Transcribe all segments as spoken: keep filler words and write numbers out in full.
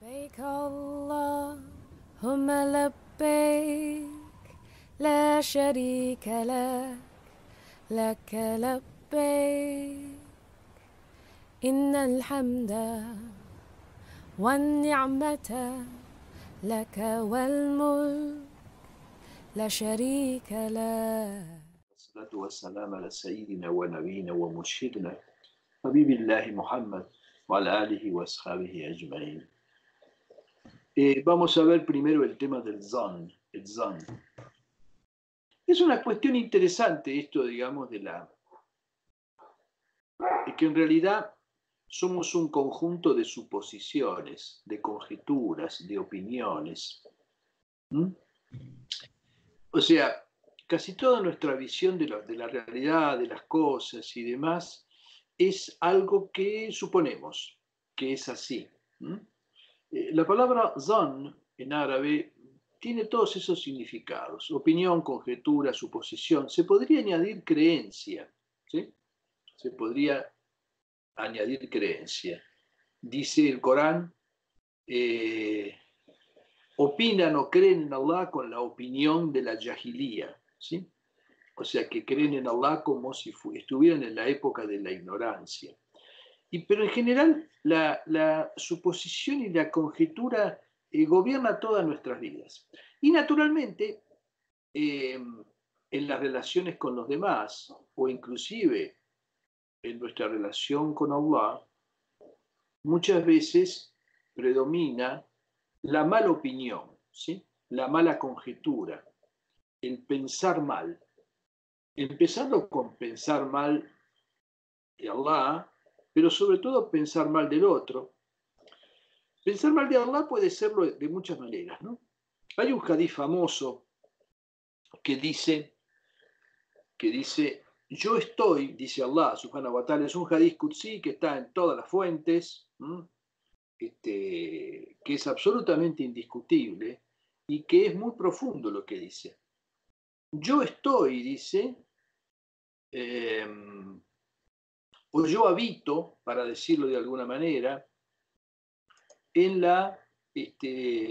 لبيك اللهم لبيك لا شريك لك لك لبيك إن الحمد والنعمة لك والملك لا شريك لك. والصلاة والسلام على سيدنا ونبينا ومرشدنا حبيب الله محمد وعلى آله وأصحابه أجمعين. Eh, vamos a ver primero el tema del zan, el zan. Es una cuestión interesante esto, digamos, de la de que en realidad somos un conjunto de suposiciones, de conjeturas, de opiniones. ¿Mm? O sea, casi toda nuestra visión de, lo, de la realidad, de las cosas y demás, es algo que suponemos que es así. ¿Mm? Eh, la palabra zan en árabe tiene todos esos significados: opinión, conjetura, suposición. Se podría añadir creencia, ¿sí? Se podría añadir creencia. Dice el Corán, eh, opinan o creen en Allah con la opinión de la jahilía, ¿sí? O sea, que creen en Allah como si estuvieran en la época de la ignorancia. Y, pero en general la, la suposición y la conjetura eh, gobierna todas nuestras vidas. Y naturalmente, eh, en las relaciones con los demás, o inclusive en nuestra relación con Allah, muchas veces predomina la mala opinión, ¿sí? La mala conjetura, el pensar mal. Empezando con pensar mal de Allah, pero sobre todo pensar mal del otro. Pensar mal de Allah puede serlo de muchas maneras, ¿no? Hay un hadith famoso que dice, que dice, yo estoy, dice Allah, subhanahu wa ta'ala, es un hadith qudsi que está en todas las fuentes, este, que es absolutamente indiscutible y que es muy profundo lo que dice. Yo estoy, dice, eh, o yo habito, para decirlo de alguna manera, en la, este,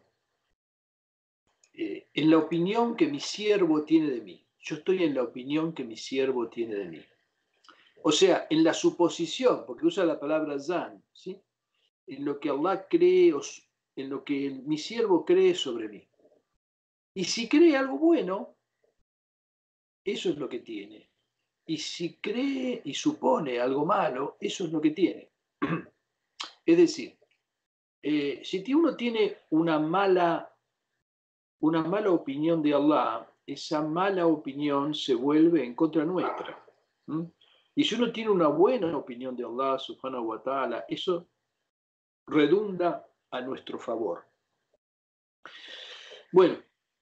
eh, en la opinión que mi siervo tiene de mí. Yo estoy en la opinión que mi siervo tiene de mí. O sea, en la suposición, porque usa la palabra zan, ¿sí? En lo que Allah cree, en lo que mi siervo cree sobre mí. Y si cree algo bueno, eso es lo que tiene. Y si cree y supone algo malo, eso es lo que tiene. Es decir, eh, si uno tiene una mala, una mala opinión de Allah, esa mala opinión se vuelve en contra nuestra. ¿Mm? Y si uno tiene una buena opinión de Allah, subhanahu wa ta'ala, eso redunda a nuestro favor. Bueno,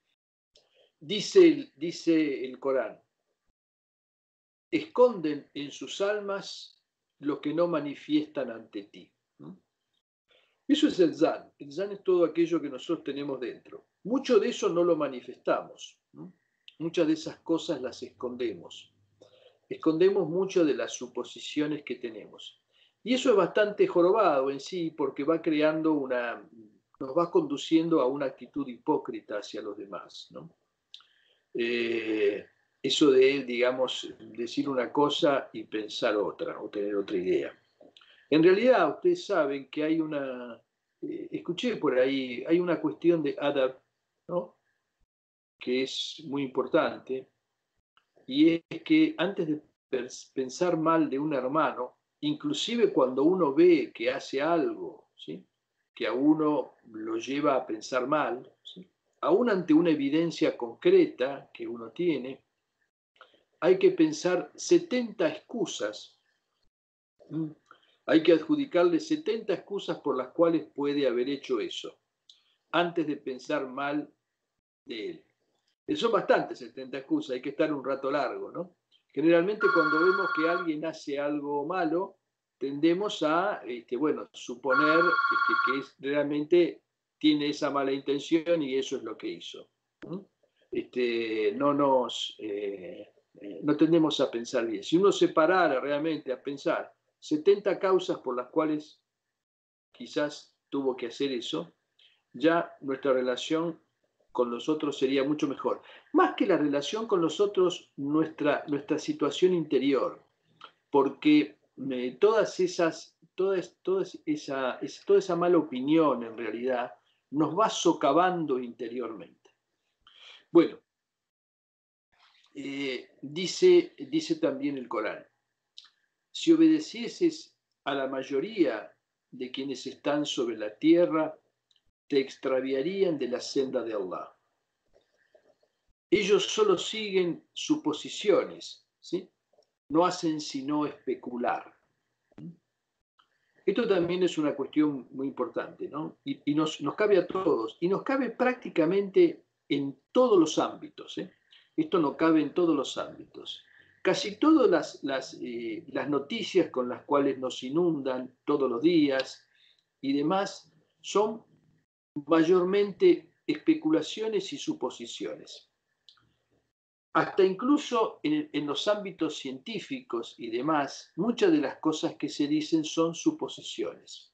dice, dice el Corán, esconden en sus almas lo que no manifiestan ante ti. ¿Mm? Eso es el zan. El zan es todo aquello que nosotros tenemos dentro. Mucho de eso no lo manifestamos. ¿Mm? Muchas de esas cosas las escondemos. Escondemos mucho de las suposiciones que tenemos. Y eso es bastante jorobado en sí, porque va creando una, nos va conduciendo a una actitud hipócrita hacia los demás, ¿no? Eh, eso de, digamos, decir una cosa y pensar otra, o tener otra idea. En realidad, ustedes saben que hay una, eh, escuché por ahí, hay una cuestión de adab, ¿no? Que es muy importante, y es que antes de pensar mal de un hermano, inclusive cuando uno ve que hace algo, ¿sí? Que a uno lo lleva a pensar mal, ¿sí? Aún ante una evidencia concreta que uno tiene, hay que pensar setenta excusas. ¿Mm? Hay que adjudicarle setenta excusas por las cuales puede haber hecho eso, antes de pensar mal de él. Son bastantes setenta excusas, hay que estar un rato largo, ¿no? Generalmente cuando vemos que alguien hace algo malo, tendemos a, este, bueno, suponer este, que es, realmente tiene esa mala intención y eso es lo que hizo. ¿Mm? Este, no nos, eh, eh, no tendemos a pensar bien. Si uno se parara realmente a pensar setenta causas por las cuales quizás tuvo que hacer eso, ya nuestra relación con los otros sería mucho mejor. Más que la relación con los otros, nuestra, nuestra situación interior, porque eh, todas esas, toda, toda, esa, es, toda esa mala opinión en realidad nos va socavando interiormente. Bueno, eh, dice, dice también el Corán, si obedecieses a la mayoría de quienes están sobre la tierra, te extraviarían de la senda de Allah. Ellos solo siguen suposiciones, ¿sí? No hacen sino especular. Esto también es una cuestión muy importante, ¿no? Y, y nos, nos cabe a todos, y nos cabe prácticamente en todos los ámbitos, ¿eh? Esto no cabe en todos los ámbitos. Casi todas las, las, eh, las noticias con las cuales nos inundan todos los días y demás son mayormente especulaciones y suposiciones. Hasta incluso en, en los ámbitos científicos y demás, muchas de las cosas que se dicen son suposiciones.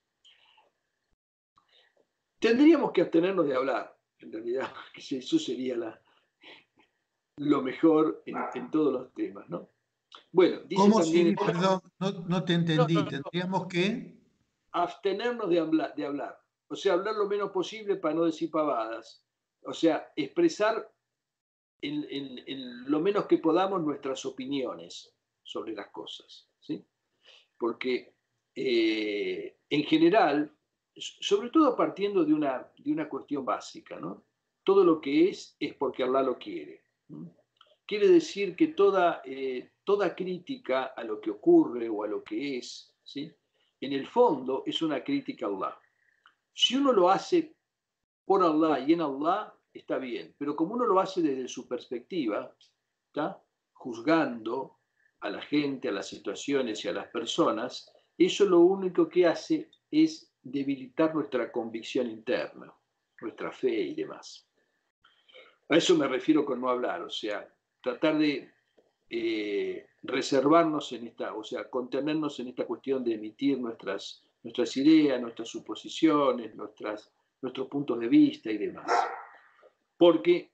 Tendríamos que abstenernos de hablar, en realidad, porque eso sería la, lo mejor en, en todos los temas, ¿no? Bueno, dice ¿Cómo también... sí? Perdón, no, no te entendí. No, no, no. Tendríamos que... abstenernos de hablar, de hablar. O sea, hablar lo menos posible para no decir pavadas. O sea, expresar en, en, en lo menos que podamos nuestras opiniones sobre las cosas, ¿sí? Porque eh, en general, sobre todo partiendo de una, de una cuestión básica, ¿no? Todo lo que es es porque Allah lo quiere. ¿No? Quiere decir que toda, eh, toda crítica a lo que ocurre o a lo que es, ¿sí? En el fondo es una crítica a Allah. Si uno lo hace por Allah y en Allah, está bien, pero como uno lo hace desde su perspectiva, ¿está? Juzgando a la gente, a las situaciones y a las personas, eso lo único que hace es debilitar nuestra convicción interna, nuestra fe y demás. A eso me refiero con no hablar, o sea, tratar de eh, reservarnos en esta, o sea, contenernos en esta cuestión de emitir nuestras, nuestras ideas, nuestras suposiciones, nuestras, nuestros puntos de vista y demás. Porque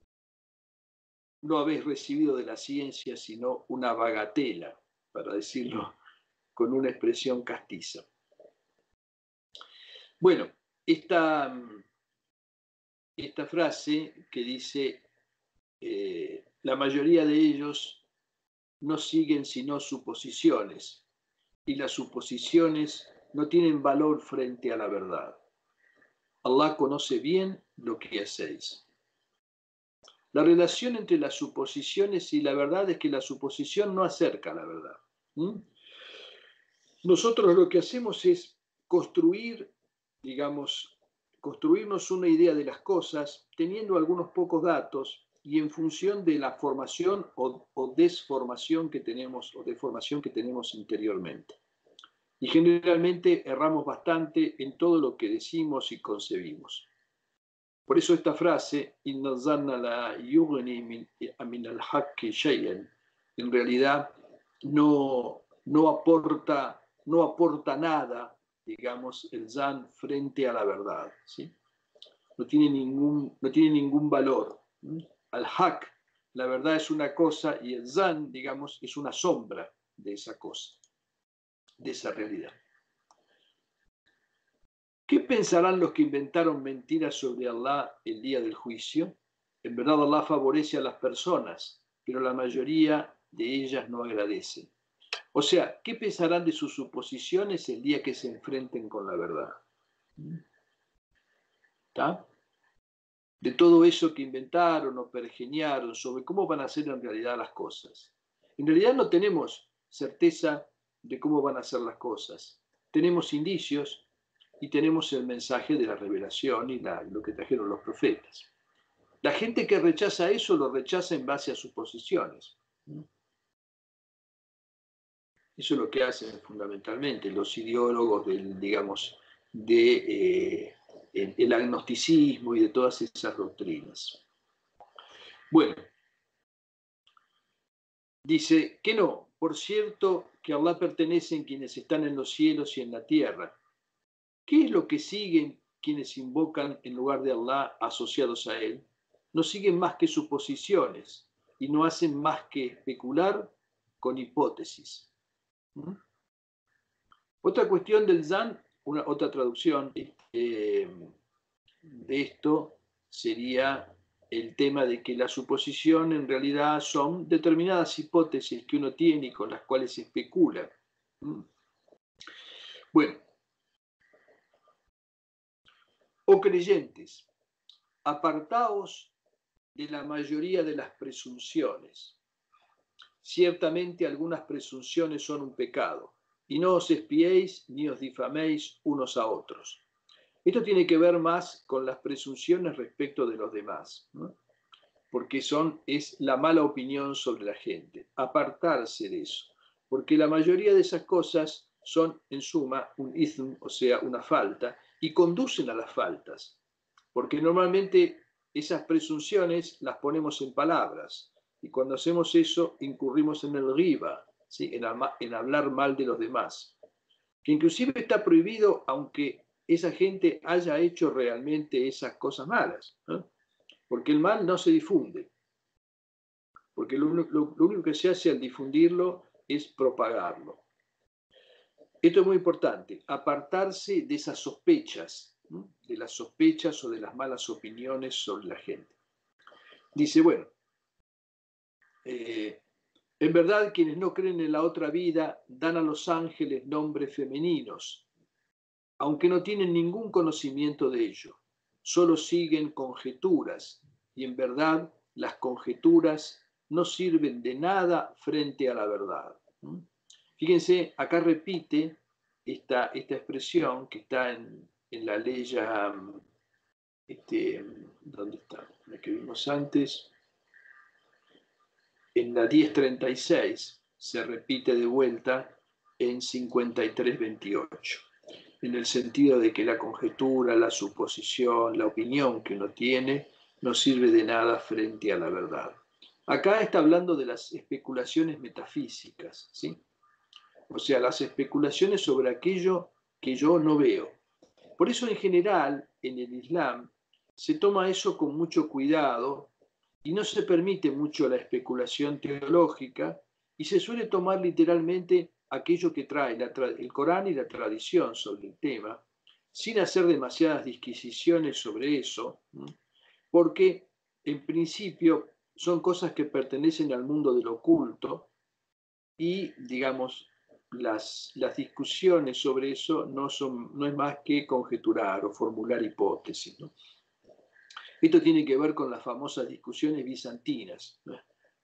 no habéis recibido de la ciencia sino una bagatela, para decirlo con una expresión castiza. Bueno, esta, esta frase que dice, eh, la mayoría de ellos no siguen sino suposiciones, y las suposiciones no tienen valor frente a la verdad. Allah conoce bien lo que hacéis. La relación entre las suposiciones y la verdad es que la suposición no acerca a la verdad. ¿Mm? Nosotros lo que hacemos es construir, digamos, construirnos una idea de las cosas teniendo algunos pocos datos y en función de la formación o, o desformación que tenemos o deformación que tenemos interiormente. Y generalmente erramos bastante en todo lo que decimos y concebimos. Por eso esta frase, Inna zanna la yughni min al-haqqi shay'an, en realidad no, no, aporta, no aporta nada, digamos, el zan frente a la verdad, ¿sí? No tiene ningún, no tiene ningún valor. Al-haq, la verdad es una cosa, y el zan, digamos, es una sombra de esa cosa, de esa realidad. ¿Qué pensarán los que inventaron mentiras sobre Allah el día del juicio? En verdad Allah favorece a las personas, pero la mayoría de ellas no agradece. O sea, ¿qué pensarán de sus suposiciones el día que se enfrenten con la verdad? ¿Está? De todo eso que inventaron o pergeñaron sobre cómo van a ser en realidad las cosas. En realidad no tenemos certeza de cómo van a ser las cosas. Tenemos indicios y tenemos el mensaje de la revelación y la, lo que trajeron los profetas. La gente que rechaza eso lo rechaza en base a sus posiciones. Eso es lo que hacen fundamentalmente los ideólogos del, digamos, de eh, el, el agnosticismo y de todas esas doctrinas. Bueno, dice que no, por cierto que a Allah pertenecen quienes están en los cielos y en la tierra, ¿Qué es lo que siguen quienes invocan en lugar de Allah asociados a Él? No siguen más que suposiciones y no hacen más que especular con hipótesis. ¿Mm? Otra cuestión del zan, una, otra traducción eh, de esto sería el tema de que la suposición en realidad son determinadas hipótesis que uno tiene y con las cuales se especula. ¿Mm? Bueno, oh creyentes, apartaos de la mayoría de las presunciones. Ciertamente algunas presunciones son un pecado, y no os espiéis ni os difaméis unos a otros. Esto tiene que ver más con las presunciones respecto de los demás, ¿no? Porque son, es la mala opinión sobre la gente. Apartarse de eso, porque la mayoría de esas cosas son, en suma, un ism, o sea, una falta, y conducen a las faltas, porque normalmente esas presunciones las ponemos en palabras, y cuando hacemos eso incurrimos en el riba, ¿sí? en, en hablar mal de los demás, que inclusive está prohibido aunque esa gente haya hecho realmente esas cosas malas, ¿no? Porque el mal no se difunde, porque lo, lo, lo único que se hace al difundirlo es propagarlo. Esto es muy importante, apartarse de esas sospechas, ¿no? De las sospechas o de las malas opiniones sobre la gente. Dice, bueno, eh, en verdad quienes no creen en la otra vida dan a los ángeles nombres femeninos, aunque no tienen ningún conocimiento de ello, solo siguen conjeturas, y en verdad las conjeturas no sirven de nada frente a la verdad. Fíjense, acá repite esta, esta expresión que está en, en la ley, este, ¿dónde está? La que vimos antes. En la diez treinta y seis se repite de vuelta en cincuenta y tres veintiocho, en el sentido de que la conjetura, la suposición, la opinión que uno tiene no sirve de nada frente a la verdad. Acá está hablando de las especulaciones metafísicas, ¿sí? O sea, las especulaciones sobre aquello que yo no veo. Por eso, en general, en el Islam se toma eso con mucho cuidado y no se permite mucho la especulación teológica y se suele tomar literalmente aquello que trae la el Corán y la tradición sobre el tema, sin hacer demasiadas disquisiciones sobre eso, porque en principio son cosas que pertenecen al mundo del oculto y, digamos, las, las discusiones sobre eso no, son, no es más que conjeturar o formular hipótesis, ¿no? Esto tiene que ver con las famosas discusiones bizantinas, ¿no?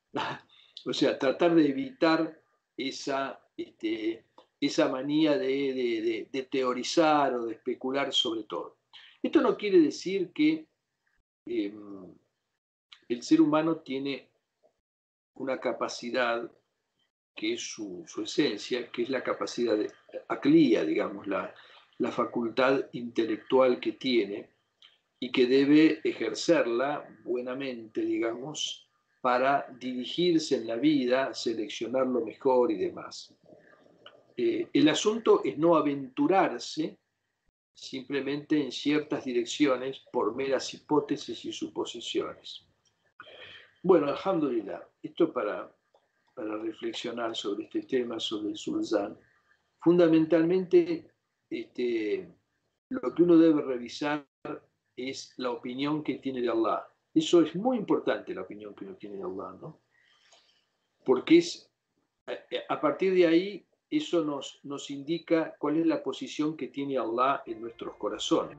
O sea, tratar de evitar esa, este, esa manía de, de, de, de teorizar o de especular sobre todo. Esto no quiere decir que eh, el ser humano tiene una capacidad que es su, su esencia, que es la capacidad de aclía, digamos, la, la facultad intelectual que tiene y que debe ejercerla buenamente, digamos, para dirigirse en la vida, seleccionar lo mejor y demás. Eh, el asunto es no aventurarse simplemente en ciertas direcciones por meras hipótesis y suposiciones. Bueno, alhamdulillah, esto para, para reflexionar sobre este tema, sobre el sulzán. Fundamentalmente, este, lo que uno debe revisar es la opinión que tiene de Allah. Eso es muy importante, la opinión que uno tiene de Allah, ¿no? Porque es, a partir de ahí, eso nos, nos indica cuál es la posición que tiene Allah en nuestros corazones.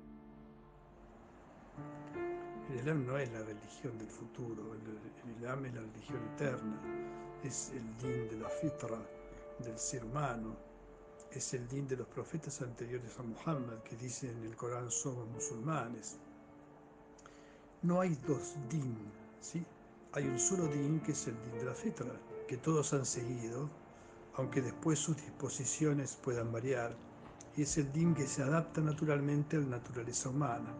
El Islam no es la religión del futuro, el, el Islam es la religión eterna, es el din de la fitra, del ser humano, es el din de los profetas anteriores a Muhammad, que dicen en el Corán somos musulmanes. No hay dos din, ¿sí? Hay un solo din que es el din de la fitra, que todos han seguido, aunque después sus disposiciones puedan variar, y es el din que se adapta naturalmente a la naturaleza humana.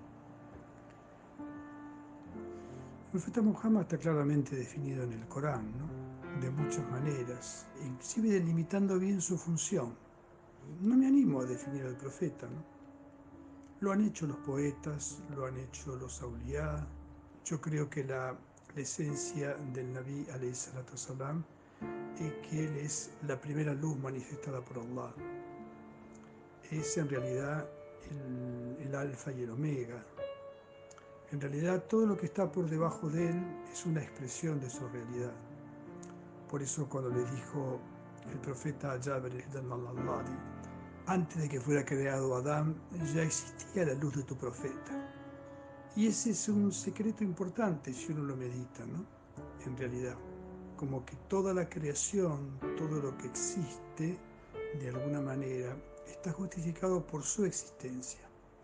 El profeta Muhammad está claramente definido en el Corán, ¿no? De muchas maneras, inclusive delimitando bien su función. no me animo a definir al profeta, ¿no? Lo han hecho los poetas, lo han hecho los auliá. Yo creo que la, la esencia del Nabi alayhi salatu wasalam es que él es la primera luz manifestada por Allah. Es en realidad el, el alfa y el omega. En realidad todo lo que está por debajo de él es una expresión de su realidad. Por eso cuando le dijo el profeta a Jabir ibn al-Alladi, antes de que fuera creado Adán, ya existía la luz de tu profeta. Y ese es un secreto importante si uno lo medita, ¿no? En realidad, como que toda la creación, todo lo que existe, de alguna manera, está justificado por su existencia.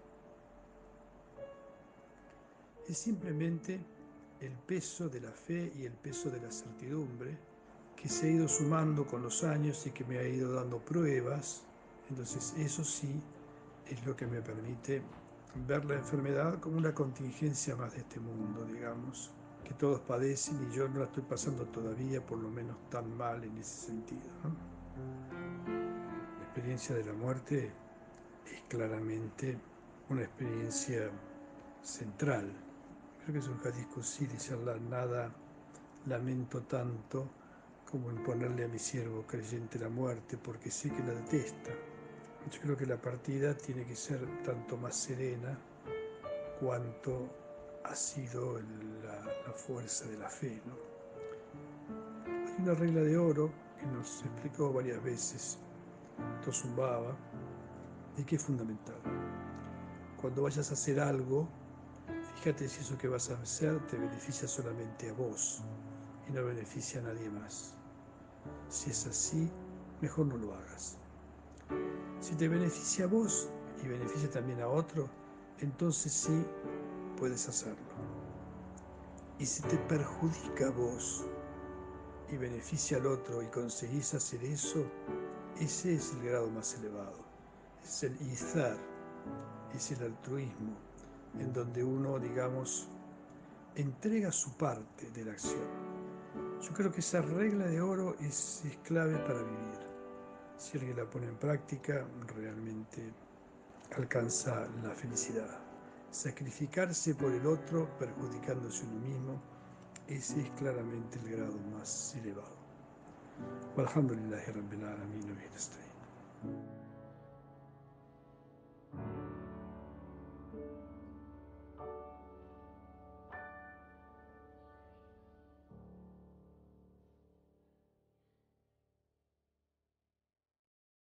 Es simplemente el peso de la fe y el peso de la certidumbre que se ha ido sumando con los años y que me ha ido dando pruebas. Entonces eso sí es lo que me permite ver la enfermedad como una contingencia más de este mundo, digamos, que todos padecen y yo no la estoy pasando todavía por lo menos tan mal en ese sentido, ¿no? La experiencia de la muerte es claramente una experiencia central. Creo que es un hadith qudsi, dice Allah, nada lamento tanto como imponerle a mi siervo creyente la muerte, porque sé que la detesta. Yo creo que la partida tiene que ser tanto más serena cuanto ha sido la, la fuerza de la fe, ¿no? Hay una regla de oro que nos explicó varias veces Tosun Baba y que es fundamental. Cuando vayas a hacer algo, fíjate si eso que vas a hacer te beneficia solamente a vos y no beneficia a nadie más. Si es así, mejor no lo hagas. Si te beneficia a vos y beneficia también a otro, entonces sí puedes hacerlo. Y si te perjudica a vos y beneficia al otro y conseguís hacer eso, ese es el grado más elevado. Es el izar, es el altruismo, en donde uno, digamos, entrega su parte de la acción. Yo creo que esa regla de oro es, es clave para vivir. Si alguien la pone en práctica, realmente alcanza la felicidad. Sacrificarse por el otro, perjudicándose uno mismo, ese es claramente el grado más elevado. Walhamdulillahi Rabbil Alamin wa bihi nasta'in.